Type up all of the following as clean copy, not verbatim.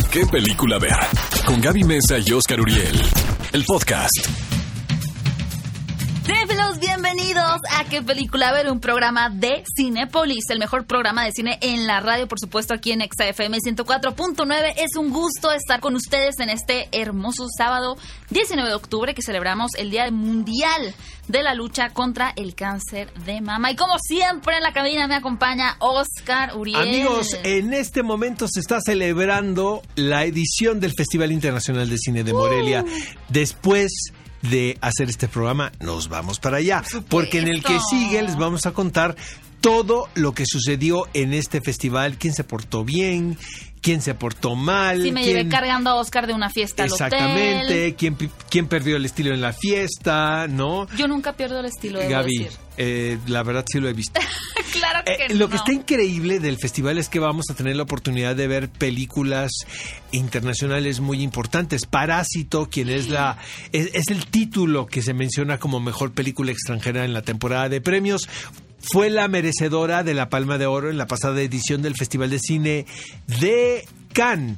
¿Qué película ver? Con Gaby Mesa y Oscar Uriel. El podcast. Cinéfilos, bienvenidos a ¿Qué película ver? Un programa de Cinépolis, el mejor programa de cine en la radio, por supuesto, aquí en XFM 104.9. Es un gusto estar con ustedes en este hermoso sábado 19 de octubre que celebramos el Día Mundial de la Lucha contra el Cáncer de Mama. Y como siempre en la cabina me acompaña Oscar Uriel. Amigos, en este momento se está celebrando la edición del Festival Internacional de Cine de Morelia. Después de hacer este programa, nos vamos para allá, porque en el que sigue les vamos a contar todo lo que sucedió en este festival, quién se portó bien, quién se portó mal. Sí, me llevé cargando a Oscar de una fiesta al hotel. Exactamente, quién perdió el estilo en la fiesta, ¿no? Yo nunca pierdo el estilo, debo Gaby, decir. La verdad sí lo he visto. Claro que Lo que está increíble del festival es que vamos a tener la oportunidad de ver películas internacionales muy importantes. Parásito, quien es el título que se menciona como mejor película extranjera en la temporada de premios. Fue la merecedora de la Palma de Oro en la pasada edición del Festival de Cine de Cannes.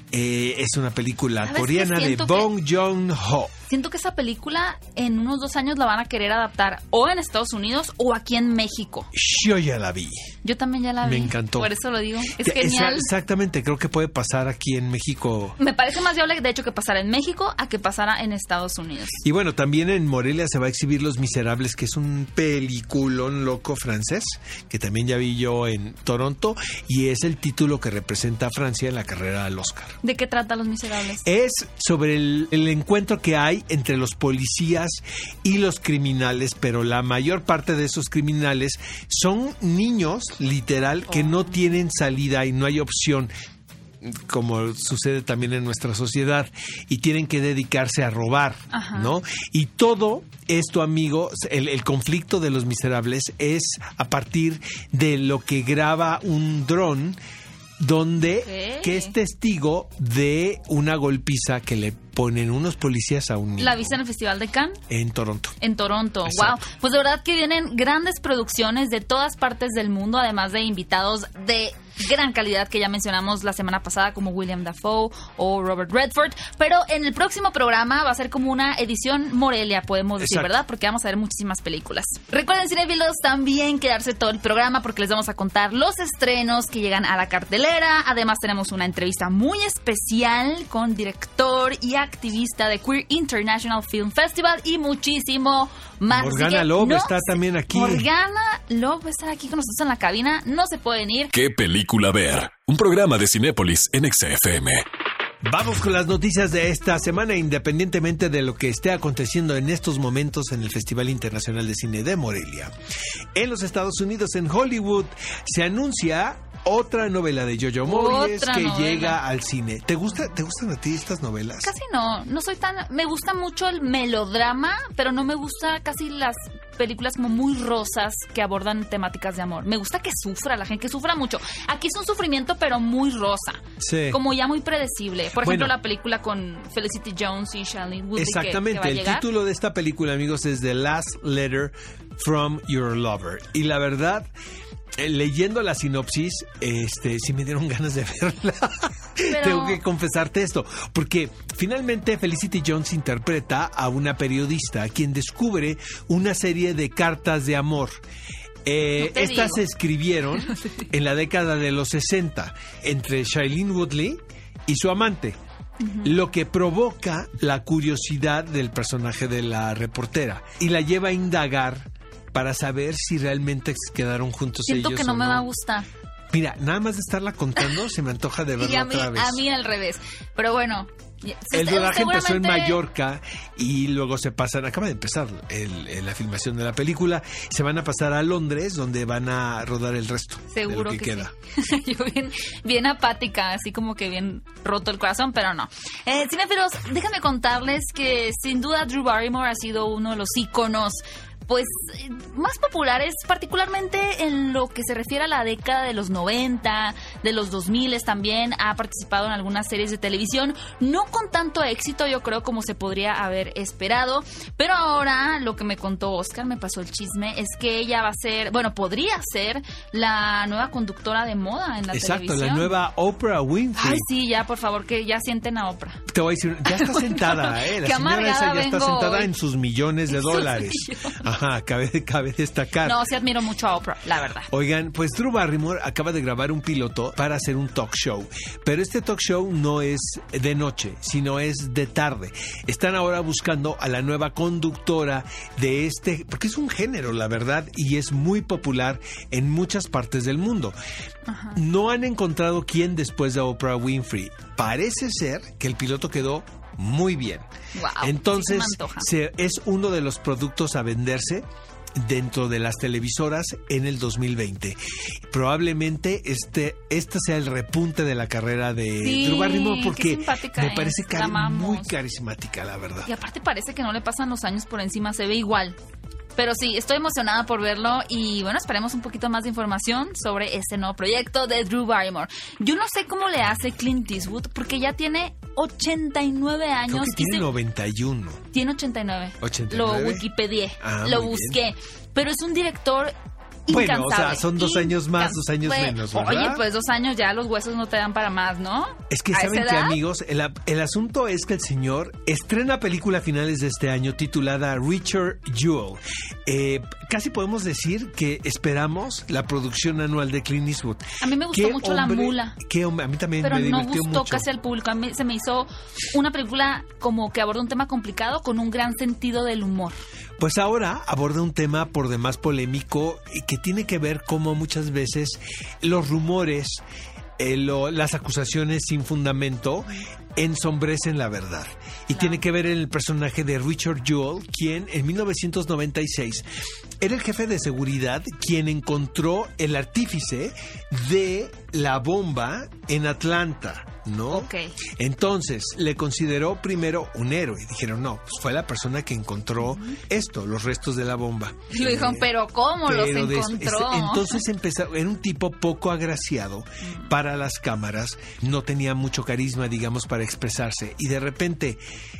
Es una película coreana de Bong Joon-ho. Siento que esa película en unos 2 años la van a querer adaptar o en Estados Unidos o aquí en México. Yo ya la vi. Yo también ya la vi. Me encantó. Por eso lo digo. Es genial. Exactamente, creo que puede pasar aquí en México. Me parece más viable, de hecho, que pasara en México a que pasara en Estados Unidos. Y bueno, también en Morelia se va a exhibir Los Miserables, que es un peliculón loco francés, que también ya vi yo en Toronto, y es el título que representa a Francia en la carrera al Oscar. ¿De qué trata Los Miserables? Es sobre el encuentro que hay entre los policías y los criminales, pero la mayor parte de esos criminales son niños, literal, que no tienen salida y no hay opción, como sucede también en nuestra sociedad, y tienen que dedicarse a robar, ¿no? Y todo esto, amigo, el conflicto de Los Miserables es a partir de lo que graba un dron que es testigo de una golpiza que le ponen unos policías a un niño. ¿La viste en el Festival de Cannes? En Toronto. En Toronto, exacto. Wow. Pues de verdad que vienen grandes producciones de todas partes del mundo, además de invitados de gran calidad que ya mencionamos la semana pasada, como William Dafoe o Robert Redford. Pero en el próximo programa va a ser como una edición Morelia, podemos decir, exacto, ¿verdad? Porque vamos a ver muchísimas películas. Recuerden, cinéfilos, también quedarse todo el programa porque les vamos a contar los estrenos que llegan a la cartelera. Además tenemos una entrevista muy especial con director y activista de Queer International Film Festival y muchísimo más. Morgana Love está también aquí. Morgana Love va a estar aquí con nosotros en la cabina. No se pueden ir. ¿Qué película ver? Un programa de Cinépolis en XFM. Vamos con las noticias de esta semana, independientemente de lo que esté aconteciendo en estos momentos en el Festival Internacional de Cine de Morelia. En los Estados Unidos, en Hollywood, se anuncia otra novela de Jojo Moyes llega al cine. ¿Te gustan a ti estas novelas? Casi no soy tan... Me gusta mucho el melodrama, pero no me gusta casi las películas como muy rosas que abordan temáticas de amor. Me gusta que sufra, la gente que sufra mucho. Aquí es un sufrimiento, pero muy rosa. Sí. Como ya muy predecible. Por ejemplo, la película con Felicity Jones y Shailene Woodley. Exactamente. Que va a llegar. El título de esta película, amigos, es The Last Letter from Your Lover. Y la verdad, leyendo la sinopsis, sí me dieron ganas de verla. Pero tengo que confesarte esto, porque finalmente Felicity Jones interpreta a una periodista quien descubre una serie de cartas de amor. Estas se escribieron en la década de los 60 entre Shailene Woodley y su amante. Lo que provoca la curiosidad del personaje de la reportera y la lleva a indagar para saber si realmente quedaron juntos. Siento ellos que no o me va a gustar. Mira, nada más de estarla contando se me antoja de verla otra vez. A mí al revés. Pero bueno, el rodaje empezó en Mallorca y luego se pasan, acaba de empezar la filmación de la película, se van a pasar a Londres donde van a rodar el resto. Seguro de lo que queda. Sí. Yo bien apática, así como que bien roto el corazón, pero no. Cinéfilos, déjame contarles que sin duda Drew Barrymore ha sido uno de los íconos pues más populares, particularmente en lo que se refiere a la década de los 90, de los 2000 también. Ha participado en algunas series de televisión, no con tanto éxito, yo creo, como se podría haber esperado. Pero ahora lo que me contó Oscar, me pasó el chisme, es que ella va a ser, bueno, podría ser la nueva conductora de moda en la televisión. Exacto, la nueva Oprah Winfrey. Ay, sí, ya, por favor, que ya sienten a Oprah. Te voy a decir, ya está sentada, La señora esa ya está sentada en sus millones de dólares. Ajá, cabe destacar. No, sí admiro mucho a Oprah, la verdad. Oigan, pues Drew Barrymore acaba de grabar un piloto para hacer un talk show. Pero este talk show no es de noche, sino es de tarde. Están ahora buscando a la nueva conductora de porque es un género, la verdad, y es muy popular en muchas partes del mundo. Ajá. No han encontrado quién después de Oprah Winfrey. Parece ser que el piloto quedó muy bien. Wow, entonces, sí es uno de los productos a venderse dentro de las televisoras en el 2020. Probablemente este sea el repunte de la carrera de Drew Barrymore, porque me parece muy carismática, la verdad. Y aparte parece que no le pasan los años por encima, se ve igual. Pero sí, estoy emocionada por verlo y bueno, esperemos un poquito más de información sobre este nuevo proyecto de Drew Barrymore. Yo no sé cómo le hace Clint Eastwood porque ya tiene 89 años. Creo que tiene 91. Tiene 89. Lo wikipedié, lo busqué. Bien. Pero es un director incansable. Bueno, o sea, son 2 años más, 2 años menos, ¿verdad? Oye, pues 2 años ya los huesos no te dan para más, ¿no? Es que, ¿saben qué, amigos? El asunto es que el señor estrena película a finales de este año titulada Richard Jewell. Casi podemos decir que esperamos la producción anual de Clint Eastwood. A mí me gustó mucho La Mula. A mí también pero me divirtió mucho. Pero no gustó casi al público. A mí se me hizo una película como que aborda un tema complicado con un gran sentido del humor. Pues ahora aborda un tema por demás polémico que tiene que ver cómo muchas veces los rumores, las acusaciones sin fundamento ensombrecen la verdad. Y tiene que ver en el personaje de Richard Jewell, quien en 1996 era el jefe de seguridad quien encontró el artífice de la bomba en Atlanta, ¿no? Okay. Entonces, le consideró primero un héroe. Dijeron, no, pues fue la persona que encontró los restos de la bomba. Y lo dijeron, ¿pero cómo los encontró? Entonces era un tipo poco agraciado para las cámaras, no tenía mucho carisma, digamos, para expresarse. Y de repente,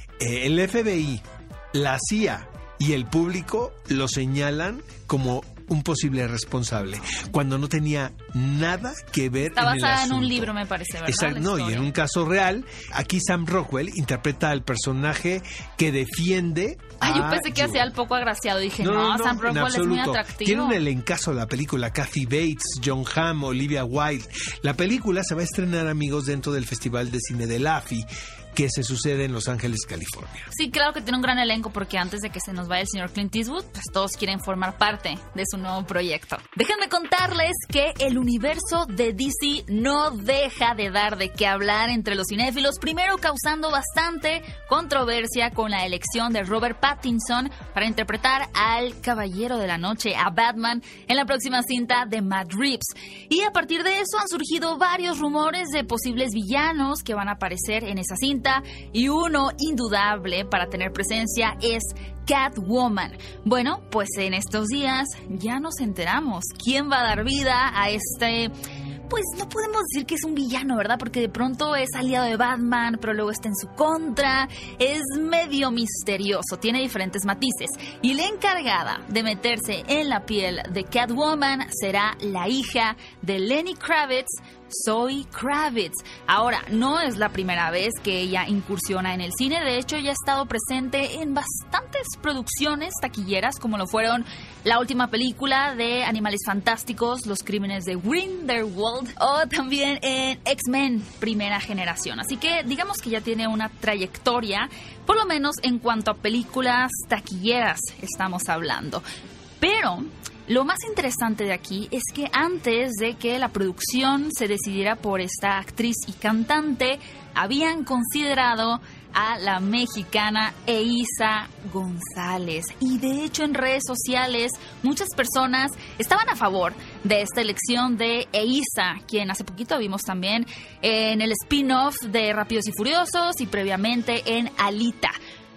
el FBI, la CIA y el público lo señalan como un posible responsable, cuando no tenía nada que ver en el asunto. Está basada en un libro, me parece, ¿verdad? Exacto, no, y en un caso real. Aquí Sam Rockwell interpreta al personaje que defiende. Yo pensé que hacía el poco agraciado. Dije, no, Sam Rockwell es muy atractivo. Tiene un elencazo la película. Kathy Bates, John Hamm, Olivia Wilde. La película se va a estrenar, amigos, dentro del Festival de Cine de LAFI, que se sucede en Los Ángeles, California. Sí, claro que tiene un gran elenco, porque antes de que se nos vaya el señor Clint Eastwood, pues todos quieren formar parte de su nuevo proyecto. Déjenme contarles que el universo de DC no deja de dar de qué hablar entre los cinéfilos, primero causando bastante controversia con la elección de Robert Pattinson para interpretar al Caballero de la Noche, a Batman, en la próxima cinta de Matt Reeves. Y a partir de eso han surgido varios rumores de posibles villanos que van a aparecer en esa cinta, y uno indudable para tener presencia es Catwoman. Bueno, pues en estos días ya nos enteramos quién va a dar vida a este... Pues no podemos decir que es un villano, ¿verdad? Porque de pronto es aliado de Batman, pero luego está en su contra. Es medio misterioso, tiene diferentes matices. Y la encargada de meterse en la piel de Catwoman será la hija de Lenny Kravitz, Zoe Kravitz. Ahora, no es la primera vez que ella incursiona en el cine. De hecho, ella ha estado presente en bastantes producciones taquilleras, como lo fueron la última película de Animales Fantásticos, Los Crímenes de Grindelwald, o también en X-Men Primera Generación. Así que digamos que ya tiene una trayectoria, por lo menos en cuanto a películas taquilleras estamos hablando. Pero lo más interesante de aquí es que antes de que la producción se decidiera por esta actriz y cantante, habían considerado a la mexicana Eiza González. Y de hecho en redes sociales muchas personas estaban a favor de esta elección de Eiza, quien hace poquito vimos también en el spin-off de Rápidos y Furiosos y previamente en Alita.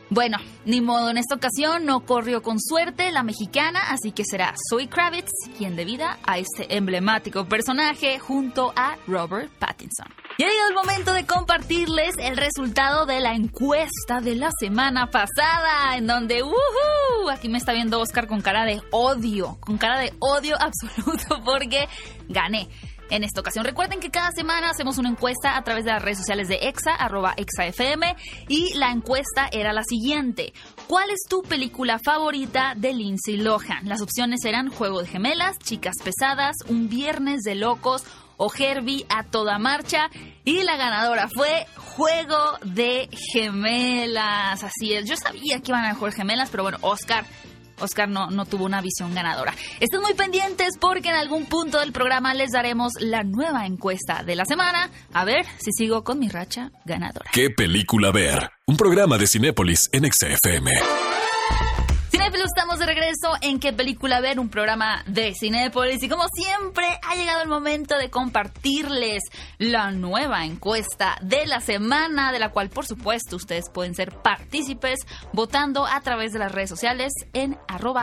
Bueno, ni modo, en esta ocasión no corrió con suerte la mexicana, así que será Zoe Kravitz quien dé vida a este emblemático personaje junto a Robert Pattinson. Ya ha llegado el momento de compartirles el resultado de la encuesta de la semana pasada, en donde, aquí me está viendo Oscar con cara de odio absoluto porque gané. En esta ocasión, recuerden que cada semana hacemos una encuesta a través de las redes sociales de EXA, @EXAFM, y la encuesta era la siguiente. ¿Cuál es tu película favorita de Lindsay Lohan? Las opciones eran Juego de Gemelas, Chicas Pesadas, Un Viernes de Locos o Herbie a toda marcha, y la ganadora fue Juego de Gemelas. Así es, yo sabía que iban a Juego de Gemelas, pero bueno, Oscar no tuvo una visión ganadora. Estén muy pendientes porque en algún punto del programa les daremos la nueva encuesta de la semana. A ver si sigo con mi racha ganadora. ¿Qué película ver? Un programa de Cinépolis en XFM. Cinéfilos, estamos de regreso en ¿Qué película ver? Un programa de Cinépolis. Y como siempre, ha llegado el momento de compartirles la nueva encuesta de la semana, de la cual, por supuesto, ustedes pueden ser partícipes votando a través de las redes sociales en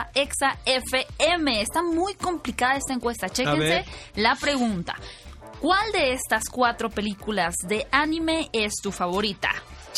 @EXAFM. Está muy complicada esta encuesta. Chéquense la pregunta. ¿Cuál de estas 4 películas de anime es tu favorita?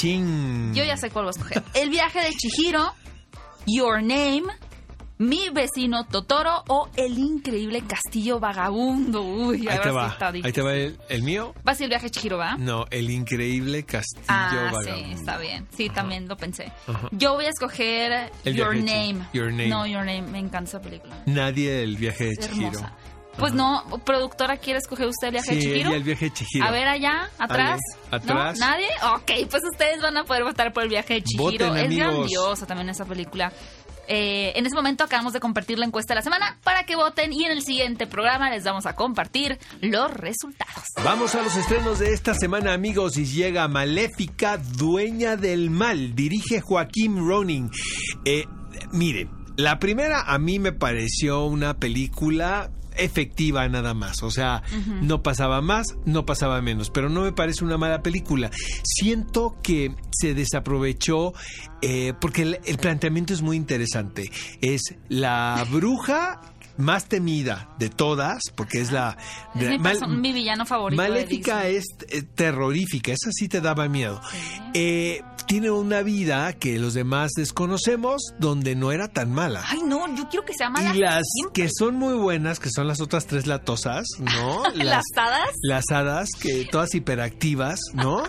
Yo ya sé cuál voy a escoger. El viaje de Chihiro, Your Name, Mi vecino Totoro o El increíble castillo vagabundo. Uy, ahí te va. Ahí te va el mío. ¿Va a ser El viaje de Chihiro, va? No, El increíble castillo vagabundo. Sí, está bien. Sí, también lo pensé. Yo voy a escoger Your Name. No, Your Name. Me encanta esa película. Nadie El viaje de Chihiro. Pues no, productora, ¿quiere escoger usted El viaje de Chihiro? Sí, El viaje de Chihiro. A ver, allá, atrás. ¿Atrás? ¿No? ¿Nadie? Ok, pues ustedes van a poder votar por El viaje de Chihiro. Voten, es amigos. grandiosa también esa película. En este momento acabamos de compartir la encuesta de la semana para que voten y en el siguiente programa les vamos a compartir los resultados. Vamos a los estrenos de esta semana, amigos, y llega Maléfica, Dueña del Mal. Dirige Joaquín Ronin. Miren, la primera a mí me pareció una película efectiva nada más, o sea, no pasaba más, no pasaba menos, pero no me parece una mala película. Siento que se desaprovechó porque el planteamiento es muy interesante. Es la bruja más temida de todas, porque es la... mi villano favorito. Maléfica es terrorífica, esa sí te daba miedo. Tiene una vida que los demás desconocemos, donde no era tan mala. Ay, no, yo quiero que sea mala. Y las siempre. Que son muy buenas, que son las otras 3 latosas, ¿no? ¿Las hadas? Las hadas, que todas hiperactivas, ¿no?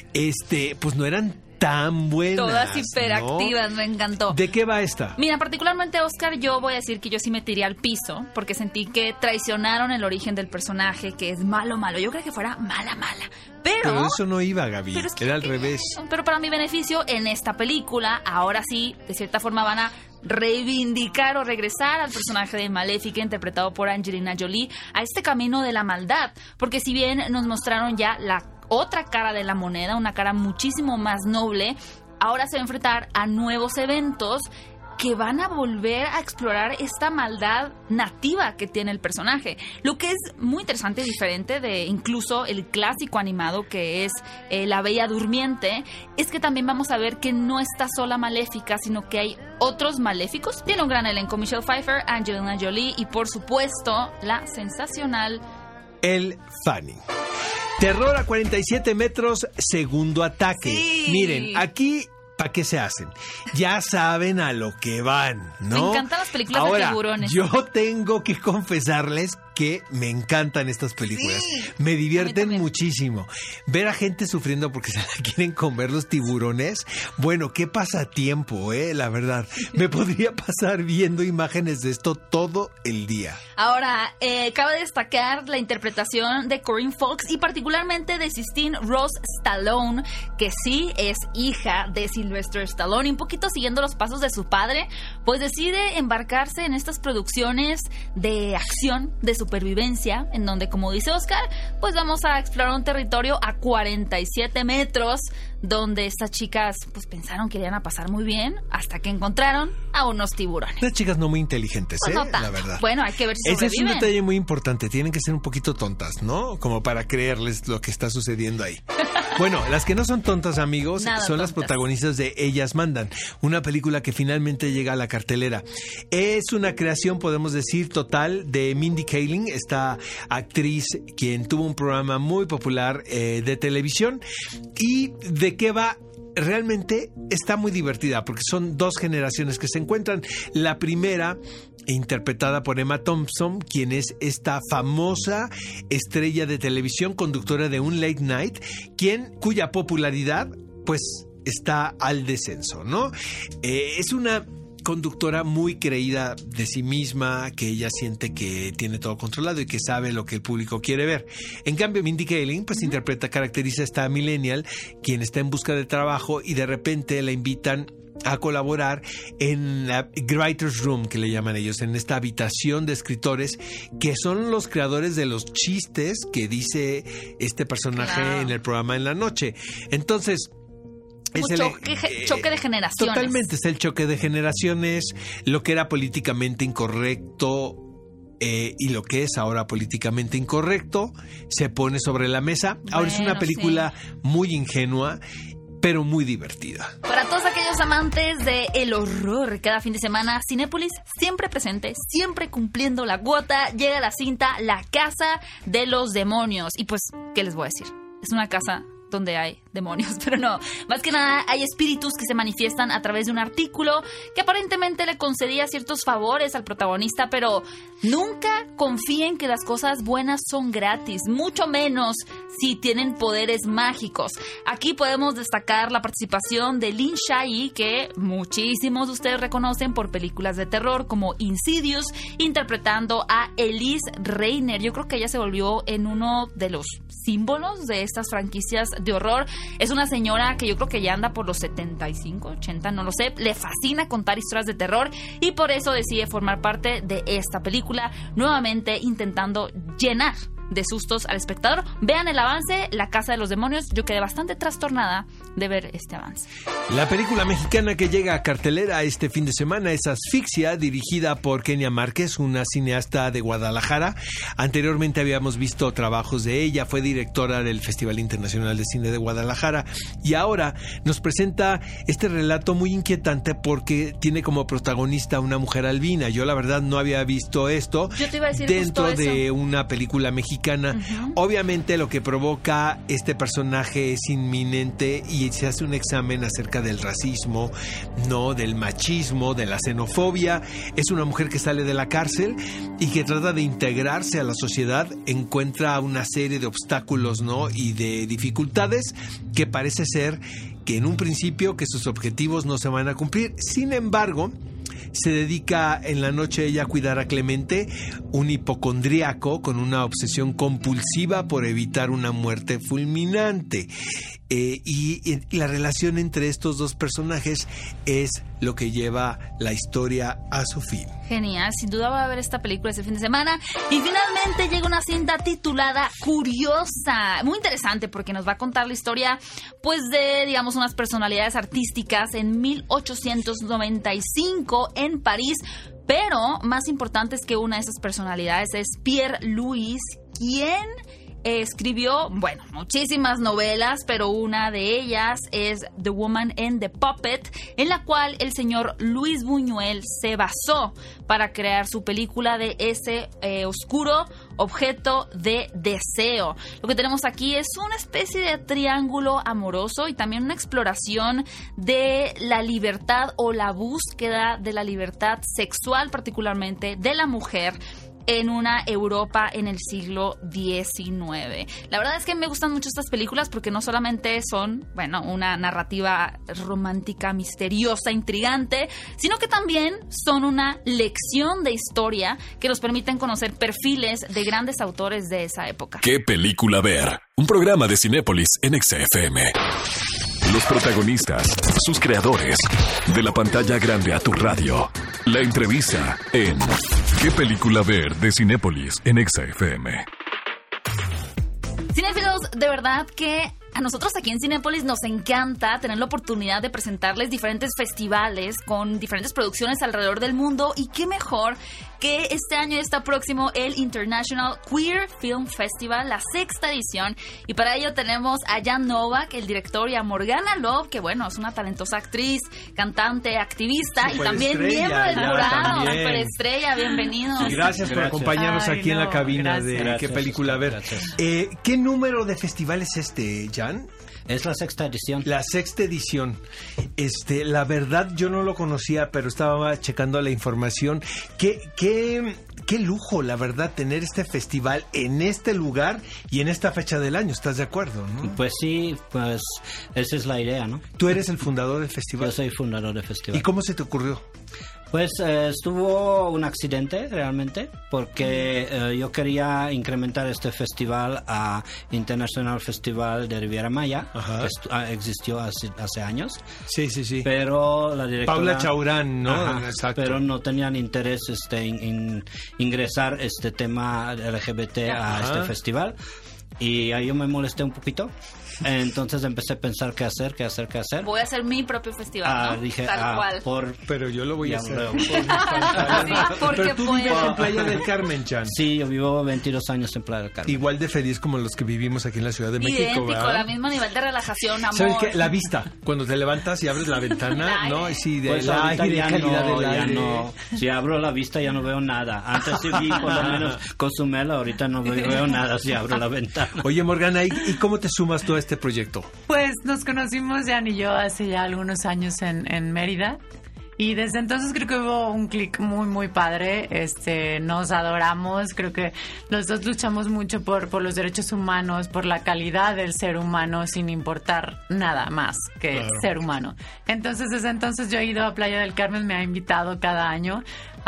Pues no eran tan buenas. Todas hiperactivas, ¿no? Me encantó. ¿De qué va esta? Mira, particularmente, Oscar, yo voy a decir que yo sí me tiré al piso porque sentí que traicionaron el origen del personaje, que es malo. Yo creí que fuera mala. Pero eso no iba, Gaby. Era al revés. Pero para mi beneficio, en esta película, ahora sí, de cierta forma van a reivindicar o regresar al personaje de Maléfica, interpretado por Angelina Jolie, a este camino de la maldad. Porque si bien nos mostraron ya la otra cara de la moneda, una cara muchísimo más noble, ahora se va a enfrentar a nuevos eventos que van a volver a explorar esta maldad nativa que tiene el personaje. Lo que es muy interesante y diferente de incluso el clásico animado que es La Bella Durmiente, es que también vamos a ver que no está sola Maléfica, sino que hay otros maléficos. Tiene un gran elenco: Michelle Pfeiffer, Angelina Jolie y por supuesto la sensacional Elle Fanning. Terror a 47 metros, segundo ataque. Sí. Miren, aquí, ¿para qué se hacen? Ya saben a lo que van, ¿no? Me encantan las películas de tiburones. Yo tengo que confesarles que me encantan estas películas. Sí, me divierten muchísimo. Ver a gente sufriendo porque se la quieren comer los tiburones. Bueno, qué pasatiempo, la verdad. Me podría pasar viendo imágenes de esto todo el día. Ahora, cabe destacar la interpretación de Corinne Fox y particularmente de Sistine Ross Stallone, que sí es hija de Sylvester Stallone y un poquito siguiendo los pasos de su padre, pues decide embarcarse en estas producciones de acción, de supervivencia, en donde, como dice Oscar, pues vamos a explorar un territorio a 47 metros, donde estas chicas pues pensaron que iban a pasar muy bien, hasta que encontraron a unos tiburones. Unas chicas no muy inteligentes, pues no la verdad. Bueno, hay que ver si sobreviven. Ese es un detalle muy importante, tienen que ser un poquito tontas, ¿no? Como para creerles lo que está sucediendo ahí. Bueno, las que no son tontas, amigos, Nada son tontas. las protagonistas de Ellas Mandan, una película que finalmente llega a la cartelera. Es una creación, podemos decir, total de Mindy Kaling, esta actriz quien tuvo un programa muy popular de televisión. ¿Y de qué va? Realmente está muy divertida porque son dos generaciones que se encuentran. La primera, interpretada por Emma Thompson, quien es esta famosa estrella de televisión, conductora de un late night, cuya popularidad pues está al descenso, ¿no? Es una conductora muy creída de sí misma, que ella siente que tiene todo controlado y que sabe lo que el público quiere ver. En cambio, Mindy Kaling pues caracteriza a esta millennial quien está en busca de trabajo y de repente la invitan a colaborar en la Writer's Room, que le llaman ellos, en esta habitación de escritores que son los creadores de los chistes que dice este personaje en el programa en la noche. Entonces, es el choque de generaciones. Totalmente, es el choque de generaciones, lo que era políticamente incorrecto y lo que es ahora políticamente incorrecto se pone sobre la mesa. Ahora es una película muy ingenua, pero muy divertida. Para todos aquellos amantes del horror, cada fin de semana, Cinépolis siempre presente, siempre cumpliendo la cuota, llega la cinta La Casa de los Demonios. Y pues, ¿qué les voy a decir? Es una casa donde hay demonios, pero no. Más que nada hay espíritus que se manifiestan a través de un artículo que aparentemente le concedía ciertos favores al protagonista, pero nunca confíen que las cosas buenas son gratis, mucho menos si tienen poderes mágicos. Aquí podemos destacar la participación de Lin Shaye, que muchísimos de ustedes reconocen por películas de terror como Insidious, interpretando a Elise Reiner. Yo creo que ella se volvió en uno de los símbolos de estas franquicias de horror. Es una señora que yo creo que ya anda por los 75, 80, no lo sé. Le fascina contar historias de terror y por eso decide formar parte de esta película, nuevamente intentando llenar de sustos al espectador. Vean el avance, La Casa de los Demonios. Yo quedé bastante trastornada de ver este avance. La película mexicana que llega a cartelera este fin de semana es Asfixia, dirigida por Kenia Márquez, una cineasta de Guadalajara. Anteriormente habíamos visto trabajos de ella, fue directora del Festival Internacional de Cine de Guadalajara y ahora nos presenta este relato muy inquietante porque tiene como protagonista una mujer albina. Yo la verdad no había visto esto dentro de una película mexicana. Obviamente lo que provoca este personaje es inminente y se hace un examen acerca del racismo, no del machismo, de la xenofobia. Es una mujer que sale de la cárcel y que trata de integrarse a la sociedad, encuentra una serie de obstáculos, ¿no? Y de dificultades que parece ser que en un principio que sus objetivos no se van a cumplir. Sin embargo, se dedica en la noche ella a cuidar a Clemente, un hipocondríaco con una obsesión compulsiva por evitar una muerte fulminante. Y la relación entre estos dos personajes es lo que lleva la historia a su fin. Genial, sin duda voy a ver esta película este fin de semana. Y finalmente llega una cinta titulada Curiosa, muy interesante porque nos va a contar la historia pues de, digamos, unas personalidades artísticas en 1895 en París. Pero más importante es que una de esas personalidades es Pierre Louis, quien escribió, bueno, muchísimas novelas, pero una de ellas es The Woman and the Puppet, en la cual el señor Luis Buñuel se basó para crear su película de ese oscuro objeto de deseo. Lo que tenemos aquí es una especie de triángulo amoroso y también una exploración de la libertad o la búsqueda de la libertad sexual, particularmente de la mujer, en una Europa en el siglo XIX. La verdad es que me gustan mucho estas películas porque no solamente son, bueno, una narrativa romántica, misteriosa, intrigante, sino que también son una lección de historia que nos permiten conocer perfiles de grandes autores de esa época. ¿Qué película ver? Un programa de Cinépolis en XFM. Los protagonistas, sus creadores, de la pantalla grande a tu radio. La entrevista en ¿Qué película ver? De Cinépolis en XFM. Cinéfilos, de verdad que A nosotros aquí en Cinépolis nos encanta tener la oportunidad de presentarles diferentes festivales con diferentes producciones alrededor del mundo, y qué mejor que este año está próximo el International Queer Film Festival, la 6ª edición, y para ello tenemos a Jan Novak, el director, y a Morgana Love, que bueno, es una talentosa actriz, cantante, activista y también miembro del jurado, superestrella, bienvenidos. Gracias por acompañarnos aquí en la cabina de Qué Película Ver. ¿Qué número de festival es este, Jan? Es la 6ª edición. La 6ª edición. La verdad yo no lo conocía, pero estaba checando la información. Qué lujo, la verdad, tener este festival en este lugar y en esta fecha del año. ¿Estás de acuerdo, no? Pues sí, pues esa es la idea, ¿no? ¿Tú eres el fundador del festival? Yo soy fundador del festival. ¿Y cómo se te ocurrió? Pues estuvo un accidente realmente, porque yo quería incrementar este festival a International Festival de Riviera Maya, que existió hace años. Sí. Pero la directora... Paula Chaurán, ¿no? Exacto. Pero no tenían interés en ingresar este tema LGBT a este festival. Y ahí yo me molesté un poquito. Entonces empecé a pensar qué hacer. Voy a hacer mi propio festival, ¿no? Dije, tal cual. Pero yo lo voy a hacer. Sí, porque pero tú vives en Playa del Carmen, Jan. Sí, yo vivo 22 años en Playa del Carmen. Igual de feliz como los que vivimos aquí en la Ciudad de México, idéntico, ¿verdad? la misma nivel de relajación, amor. ¿Sabes qué? La vista, cuando te levantas y abres la ventana, ¿no? Sí, de pues la aire, ya calidad no, del aire. No. Si abro la vista ya no veo nada. Antes sí vi por lo menos Cozumel, ahorita no veo nada si abro la ventana. Oye, Morgana, ¿y cómo te sumas tú a este proyecto? Pues nos conocimos, Jan y yo, hace ya algunos años en Mérida. Y desde entonces creo que hubo un clic muy, muy padre. Nos adoramos. Creo que los dos luchamos mucho por los derechos humanos, por la calidad del ser humano, sin importar nada más que ser humano. Entonces, desde entonces yo he ido a Playa del Carmen, me ha invitado cada año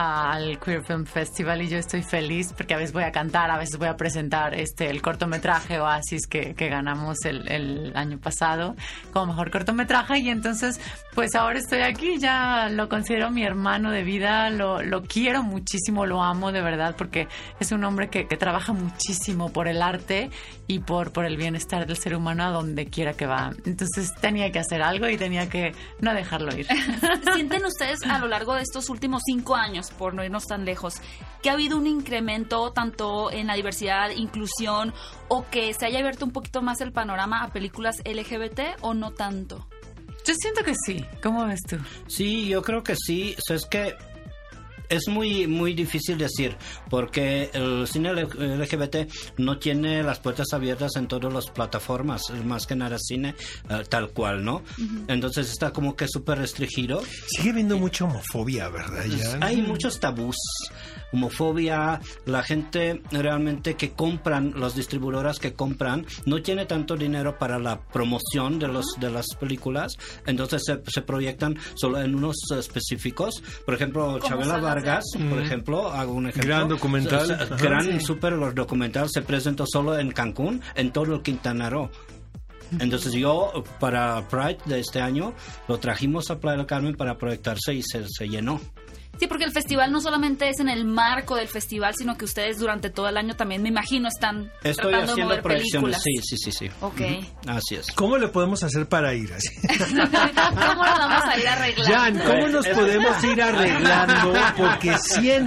al Queer Film Festival, y yo estoy feliz porque a veces voy a cantar, a veces voy a presentar el cortometraje Oasis que ganamos el año pasado como mejor cortometraje, y entonces pues ahora estoy aquí, ya lo considero mi hermano de vida, lo quiero muchísimo, lo amo de verdad, porque es un hombre que trabaja muchísimo por el arte y por el bienestar del ser humano a donde quiera que va. Entonces tenía que hacer algo y tenía que no dejarlo ir. ¿Sienten ustedes a lo largo de estos últimos 5 años, por no irnos tan lejos, que ha habido un incremento tanto en la diversidad, inclusión, o que se haya abierto un poquito más el panorama a películas LGBT, o no tanto? Yo siento que sí. ¿Cómo ves tú? Sí, yo creo que sí. O sea, es que es muy, muy difícil decir, porque el cine LGBT no tiene las puertas abiertas en todas las plataformas, más que nada cine tal cual, ¿no? Entonces está como que súper restringido. Sigue habiendo mucha homofobia, ¿verdad? Hay muchos tabús, homofobia, la gente realmente que compran, las distribuidoras que compran, no tiene tanto dinero para la promoción de las películas, entonces se proyectan solo en unos específicos. Por ejemplo, Chabela Vargas, por ejemplo, hago un ejemplo. Gran documental. Súper documental, se presentó solo en Cancún, en todo el Quintana Roo. Entonces yo, para Pride de este año, lo trajimos a Playa del Carmen para proyectarse y se llenó. Sí, porque el festival no solamente es en el marco del festival, sino que ustedes durante todo el año también, me imagino, están tratando de mover películas. Sí. Ok. Así es. ¿Cómo le podemos hacer para ir así? ¿Cómo lo vamos a ir arreglando? Jan, ¿cómo nos podemos ir arreglando? Porque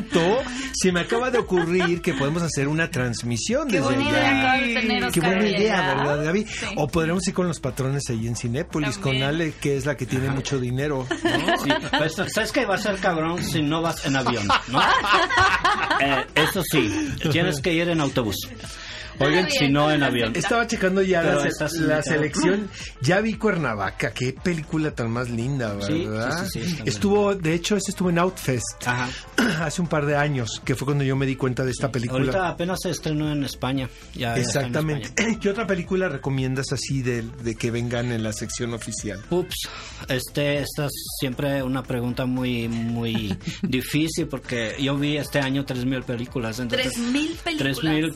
se me acaba de ocurrir que podemos hacer una transmisión desde buena idea acabas de tener, Oscar. Qué buena idea, ¿verdad, Gaby? Sí. O podremos ir con los patrones ahí en Cinépolis, también. con Ale, que es la que tiene mucho dinero, ¿no? Sí. Pues, ¿sabes qué? Va a ser cabrón si no vas en avión, ¿no? Eso sí, tienes que ir en autobús. Oigan, si no en avión. Estaba checando ya la selección. Ya vi Cuernavaca. Qué película tan más linda, ¿verdad? Sí, estuvo, de hecho, estuvo en Outfest. Ajá. Hace un par de años, que fue cuando yo me di cuenta de esta película. Ahorita apenas se estrenó en España. Exactamente. ¿Qué otra película recomiendas así de que vengan en la sección oficial? Ups, esta es siempre una pregunta muy, muy difícil, porque yo vi este año 3,000 películas. Entonces, 3,000 películas.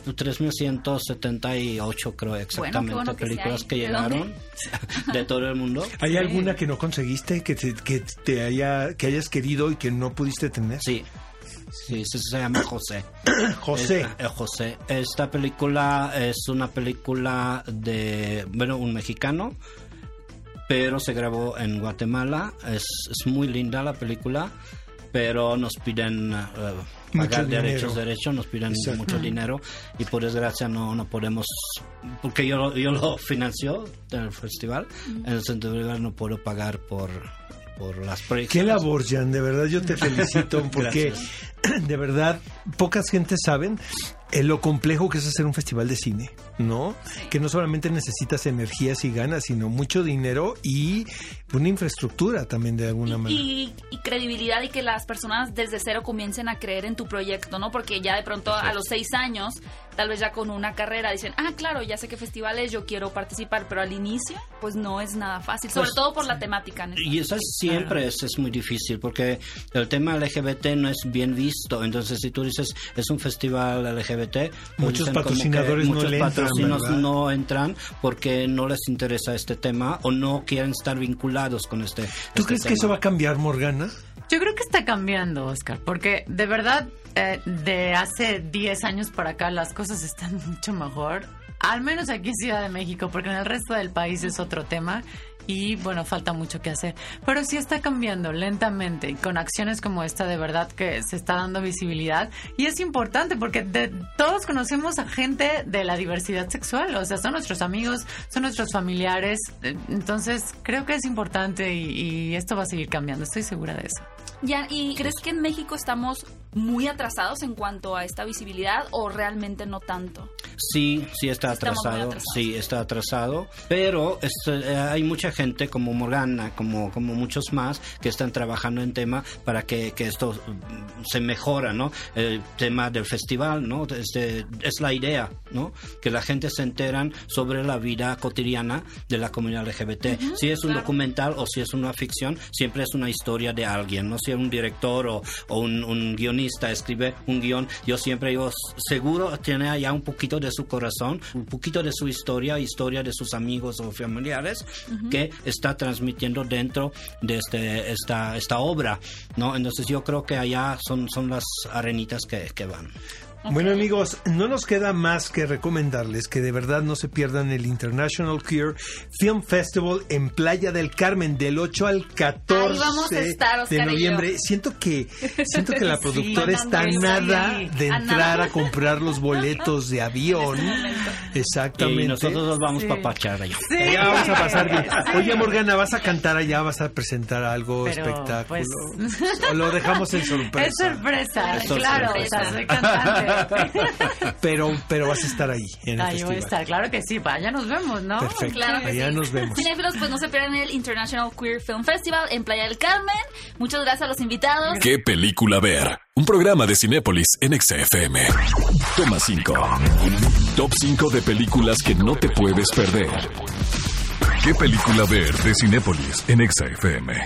3,178 creo exactamente, bueno, películas que llegaron de todo el mundo. ¿Hay alguna que no conseguiste, que hayas querido y que no pudiste tener? Sí. Sí, se llama José. José. José. Esta película es una película de, un mexicano, pero se grabó en Guatemala. Es muy linda la película, pero nos piden pagar derechos, nos piden mucho dinero, y por desgracia no podemos, porque yo lo financio del festival, en el centro de no puedo pagar por las proyecciones. Qué labor, Jan, de verdad yo te felicito porque de verdad pocas gentes saben lo complejo que es hacer un festival de cine, ¿no? Sí. Que no solamente necesitas energías y ganas, sino mucho dinero y una infraestructura también de alguna manera. Y credibilidad, y que las personas desde cero comiencen a creer en tu proyecto, ¿no? Porque ya de pronto a los 6 años, tal vez ya con una carrera, dicen, claro, ya sé qué festival es, yo quiero participar, pero al inicio, pues no es nada fácil, sobre todo por la temática. Y eso siempre es muy difícil, porque el tema LGBT no es bien visto. Entonces, si tú dices, es un festival LGBT, muchos patrocinadores no entran porque no les interesa este tema o no quieren estar vinculados con este ¿Tú crees que eso va a cambiar, Morgana? Yo creo que está cambiando, Oscar, porque de verdad de hace 10 años para acá las cosas están mucho mejor, al menos aquí en Ciudad de México, porque en el resto del país es otro tema. Y bueno, falta mucho que hacer, pero sí está cambiando lentamente, y con acciones como esta de verdad que se está dando visibilidad, y es importante porque todos conocemos a gente de la diversidad sexual, o sea, son nuestros amigos, son nuestros familiares, entonces creo que es importante y esto va a seguir cambiando, estoy segura de eso. Jan, ¿y crees que en México estamos muy atrasados en cuanto a esta visibilidad o realmente no tanto? Sí está atrasado, sí está atrasado, pero hay mucha gente como Morgana, como muchos más, que están trabajando en tema para que esto se mejora, ¿no? El tema del festival, ¿no? Es la idea, ¿no? Que la gente se enteran sobre la vida cotidiana de la comunidad LGBT. Si es un documental o si es una ficción, siempre es una historia de alguien, ¿no? Si un director o un guionista escribe un guión, yo siempre digo, seguro tiene allá un poquito de su corazón, un poquito de su historia de sus amigos o familiares, que está transmitiendo dentro de esta obra, ¿no? Entonces yo creo que allá son las arenitas que van. Okay. Bueno, amigos, no nos queda más que recomendarles que de verdad no se pierdan el International Queer Film Festival en Playa del Carmen del 8 al 14 vamos a estar, Oscar, de noviembre. Siento que la productora está nada de entrar a comprar los boletos de avión. Exactamente. Y nosotros nos vamos para pachar allá. Sí. Allá vamos a pasar bien. Oye, Morgana, ¿vas a cantar allá? ¿Vas a presentar algo, espectáculo? Pues... ¿O lo dejamos en sorpresa? Es sorpresa, claro. O sea, soy cantante. Pero vas a estar ahí en el festival. Voy a estar, claro que sí, allá nos vemos, ¿no? Perfecto, claro allá sí. Nos vemos. Cinéfilos, pues no se pierdan el International Queer Film Festival en Playa del Carmen. Muchas gracias a los invitados. ¿Qué película ver? Un programa de Cinépolis en XFM. Toma 5. Top 5 de películas que no te puedes perder. ¿Qué película ver de Cinépolis en XFM?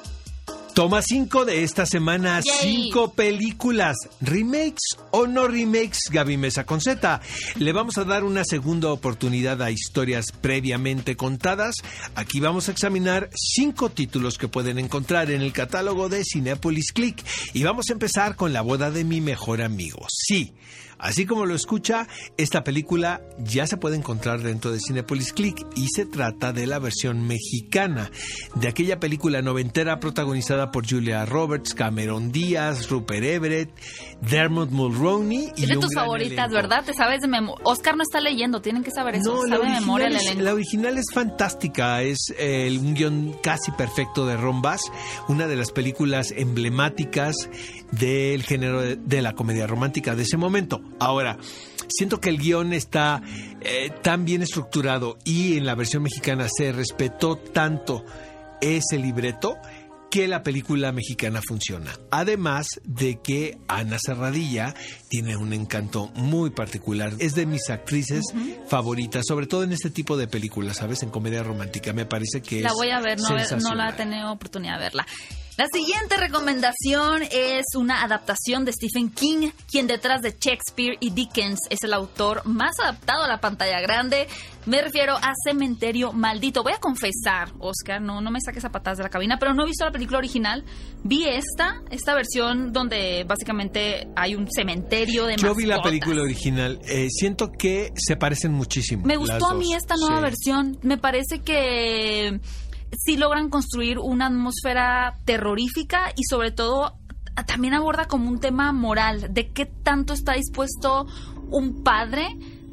Toma 5 de esta semana, 5 películas, remakes o no remakes, Gaby Mesa con Z. Le vamos a dar una segunda oportunidad a historias previamente contadas. Aquí vamos a examinar 5 títulos que pueden encontrar en el catálogo de Cinépolis Click. Y vamos a empezar con La boda de mi mejor amigo. Sí, así como lo escucha, esta película ya se puede encontrar dentro de Cinépolis Click y se trata de la versión mexicana de aquella película noventera protagonizada por Julia Roberts, Cameron Díaz, Rupert Everett, Dermot Mulroney y es de tus favoritas, elenco. ¿Verdad? Te sabes de memoria. Oscar no está leyendo, tienen que saber eso. No, la original es fantástica, es un guión casi perfecto de Ron Bass, una de las películas emblemáticas del género de la comedia romántica de ese momento. Ahora, siento que el guión está tan bien estructurado y en la versión mexicana se respetó tanto ese libreto que la película mexicana funciona. Además de que Ana Serradilla tiene un encanto muy particular. Es de mis actrices favoritas, sobre todo en este tipo de películas, ¿sabes? En comedia romántica. Me parece que la voy a ver, no la he tenido oportunidad de verla. La siguiente recomendación es una adaptación de Stephen King, quien detrás de Shakespeare y Dickens es el autor más adaptado a la pantalla grande. Me refiero a Cementerio Maldito. Voy a confesar, Oscar, no me saques a patadas de la cabina, pero no he visto la película original. Vi esta versión donde básicamente hay un cementerio de mascotas. Yo vi la película original. Siento que se parecen muchísimo. Me gustó a mí esta nueva versión. Me parece que sí logran construir una atmósfera terrorífica y sobre todo también aborda como un tema moral de qué tanto está dispuesto un padre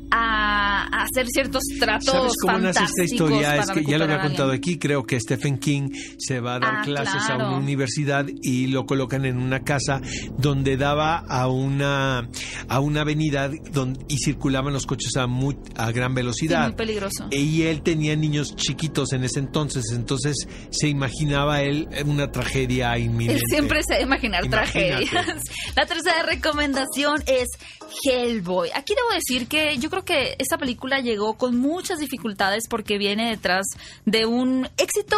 a hacer ciertos tratos. ¿Sabes cómo nace esta historia? Es que ya lo había contado alguien. aquí. Creo que Stephen King se va a dar clases a una universidad y lo colocan en una casa donde daba a una avenida y circulaban los coches a gran velocidad. Sí, muy peligroso. Y él tenía niños chiquitos en ese entonces se imaginaba él una tragedia inminente. Él siempre se va a imaginar tragedias. La tercera recomendación es Hellboy. Aquí debo decir que yo creo que esta película llegó con muchas dificultades porque viene detrás de un éxito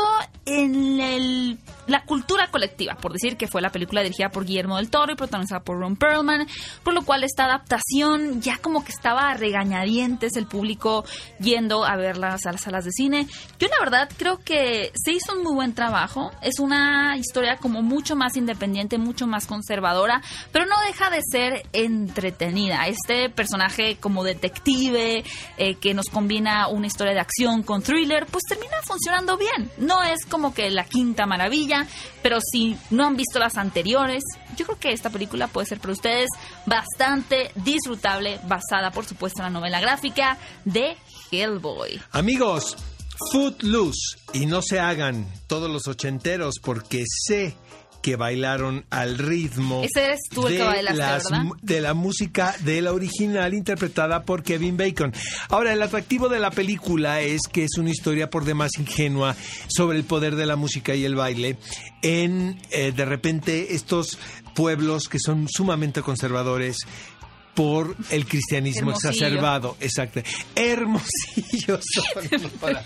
en la cultura colectiva, por decir que fue la película dirigida por Guillermo del Toro y protagonizada por Ron Perlman, por lo cual esta adaptación ya como que estaba a regañadientes el público yendo a verlas a las salas de cine. Yo la verdad creo que se hizo un muy buen trabajo, es una historia como mucho más independiente, mucho más conservadora, pero no deja de ser entretenida. Este personaje como detective que nos combina una historia de acción con thriller, pues termina funcionando bien. No es como que la quinta maravilla, pero si no han visto las anteriores, yo creo que esta película puede ser para ustedes bastante disfrutable, basada por supuesto en la novela gráfica de Hellboy. Amigos, Footloose, y no se hagan todos los ochenteros porque sé que bailaron al ritmo. Ese eres tú el que bailaste, ¿verdad? De la música de la original interpretada por Kevin Bacon. Ahora, el atractivo de la película es que es una historia por demás ingenua sobre el poder de la música y el baile en, de repente, estos pueblos que son sumamente conservadores por el cristianismo exacerbado. Exacto. Hermosillo son.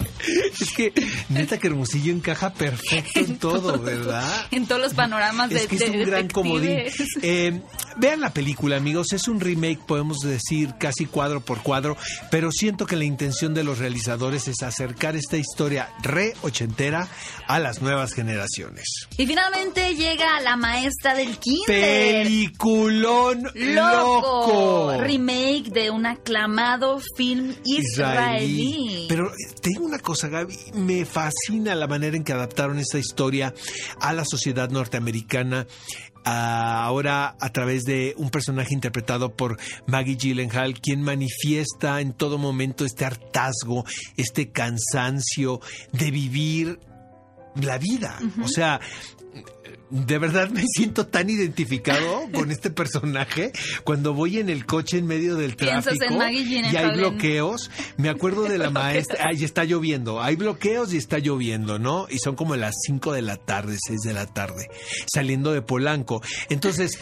Es que, neta, que Hermosillo encaja perfecto en todo, ¿verdad? En todos los panoramas es que es un gran comodín. Vean la película, amigos. Es un remake, podemos decir, casi cuadro por cuadro, pero siento que la intención de los realizadores es acercar esta historia re-ochentera a las nuevas generaciones. Y finalmente llega La Maestra del Kinder. ¡Peliculón loco! Remake de un aclamado film israelí. Pero te digo una cosa, Gaby, me fascina la manera en que adaptaron esta historia a la sociedad norteamericana. Ahora a través de un personaje interpretado por Maggie Gyllenhaal, quien manifiesta en todo momento este hartazgo, este cansancio de vivir la vida. O sea, de verdad me siento tan identificado con este personaje. Cuando voy en el coche en medio del tráfico y hay bloqueos, me acuerdo de la maestra. Y está lloviendo, hay bloqueos y está lloviendo, ¿no? Y son como las 5 de la tarde, 6 de la tarde, saliendo de Polanco. Entonces,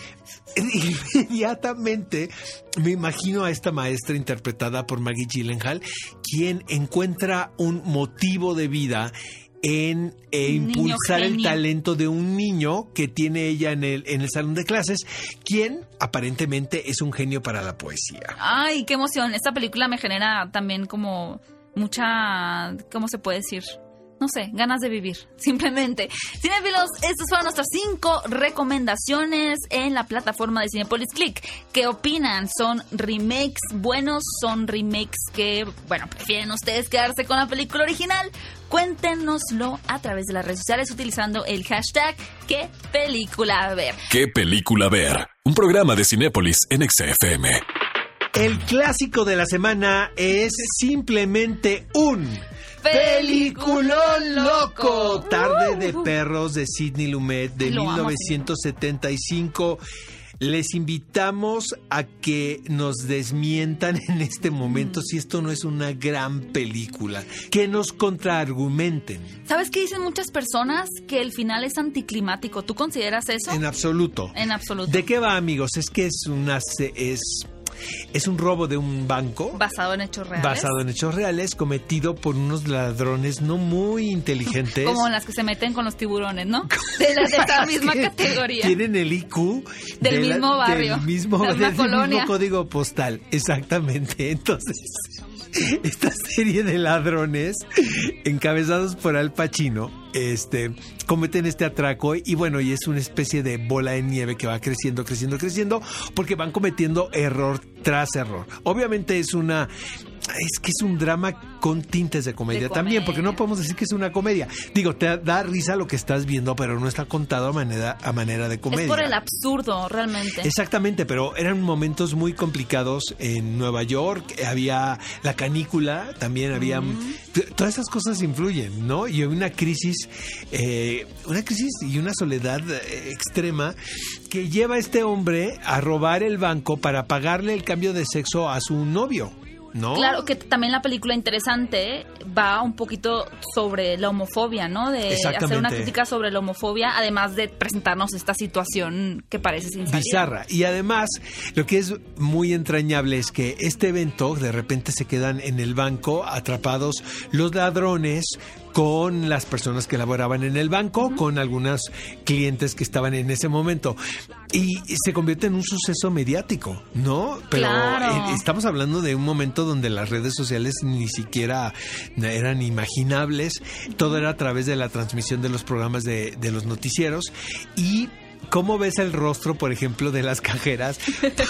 inmediatamente me imagino a esta maestra interpretada por Maggie Gyllenhaal, quien encuentra un motivo de vida en impulsar el talento de un niño que tiene ella en el salón de clases, quien aparentemente es un genio para la poesía. Ay, qué emoción. Esta película me genera también como mucha, ¿cómo se puede decir? No sé, ganas de vivir, simplemente. Cinéfilos, estas fueron nuestras 5 recomendaciones en la plataforma de Cinépolis Click. ¿Qué opinan? ¿Son remakes buenos? ¿Son remakes que, bueno, prefieren ustedes quedarse con la película original? Cuéntenoslo a través de las redes sociales utilizando el hashtag ¿Qué película ver? ¿Qué película ver? Un programa de Cinépolis en XFM. El clásico de la semana es simplemente un ¡peliculón loco! Tarde de perros de Sidney Lumet de 1975. Les invitamos a que nos desmientan en este momento si esto no es una gran película, que nos contraargumenten. ¿Sabes qué dicen muchas personas? Que el final es anticlimático. ¿Tú consideras eso? En absoluto. En absoluto. ¿De qué va, amigos? Es que es un robo de un banco. Basado en hechos reales. Basado en hechos reales, cometido por unos ladrones no muy inteligentes. Como las que se meten con los tiburones, ¿no? De esa misma categoría. Tienen el IQ del mismo barrio. Del mismo código postal. Exactamente. Entonces, esta serie de ladrones encabezados por Al Pacino cometen este atraco y bueno, y es una especie de bola de nieve que va creciendo porque van cometiendo error tras error. Obviamente es un drama con tintes de comedia también, porque no podemos decir que es una comedia. Digo, te da risa lo que estás viendo, pero no está contado a manera de comedia. Es por el absurdo, realmente. Exactamente, pero eran momentos muy complicados en Nueva York. Había la canícula, también había... Todas esas cosas influyen, ¿no? Y una crisis y una soledad extrema que lleva a este hombre a robar el banco para pagarle el cambio de sexo a su novio, ¿no? Claro, que también la película interesante va un poquito sobre la homofobia, ¿no? De hacer una crítica sobre la homofobia, además de presentarnos esta situación que parece sin salida. Bizarra. Y además, lo que es muy entrañable es que este evento, de repente se quedan en el banco atrapados los ladrones con las personas que laboraban en el banco, con algunos clientes que estaban en ese momento. Y se convierte en un suceso mediático, ¿no? Pero claro, estamos hablando de un momento donde las redes sociales ni siquiera eran imaginables. Todo era a través de la transmisión de los programas de los noticieros. Y ¿cómo ves el rostro, por ejemplo, de las cajeras?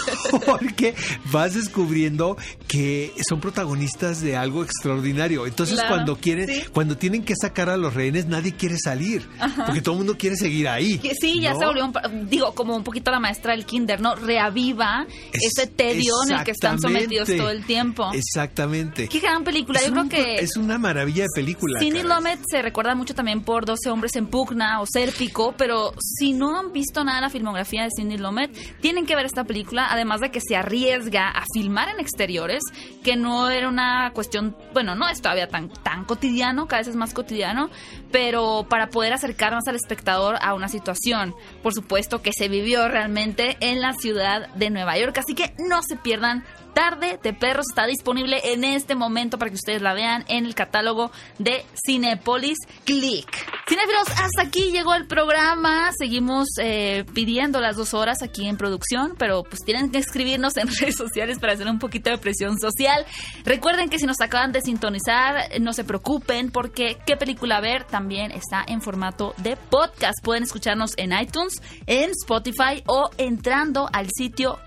Porque vas descubriendo que son protagonistas de algo extraordinario. Entonces, claro, cuando tienen que sacar a los rehenes, nadie quiere salir. Ajá. Porque todo el mundo quiere seguir ahí. Sí, ya, ¿no? Se volvió, como un poquito la maestra del kinder, ¿no? Reaviva ese tedio en el que están sometidos todo el tiempo. Exactamente. Qué gran película. Yo creo que es una maravilla de película. Sidney Lumet se recuerda mucho también por 12 hombres en pugna o Sérpico, pero si no han visto nada de la filmografía de Sidney Lumet, tienen que ver esta película, además de que se arriesga a filmar en exteriores, que no era una cuestión, bueno, no es todavía tan cotidiano, cada vez es más cotidiano, pero para poder acercarnos al espectador a una situación, por supuesto, que se vivió realmente en la ciudad de Nueva York, así que no se pierdan Tarde de Perros. Está disponible en este momento para que ustedes la vean en el catálogo de Cinépolis Click. Cinéfilos, hasta aquí llegó el programa. Seguimos pidiendo las 2 horas aquí en producción, pero pues tienen que escribirnos en redes sociales para hacer un poquito de presión social. Recuerden que si nos acaban de sintonizar, no se preocupen porque ¿Qué película ver? También está en formato de podcast. Pueden escucharnos en iTunes, en Spotify o entrando al sitio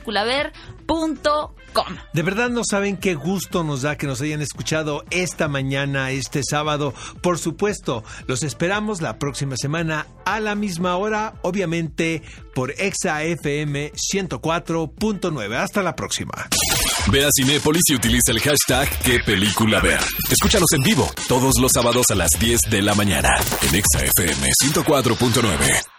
quepeliculaver.com. De verdad no saben qué gusto nos da que nos hayan escuchado esta mañana, este sábado. Por supuesto, los esperamos la próxima semana a la misma hora, obviamente por Exa FM 104.9. Hasta la próxima. Ve a Cinépolis y utiliza el hashtag #QuePelículaVer. Escúchanos en vivo todos los sábados a las 10 de la mañana en Exa FM 104.9.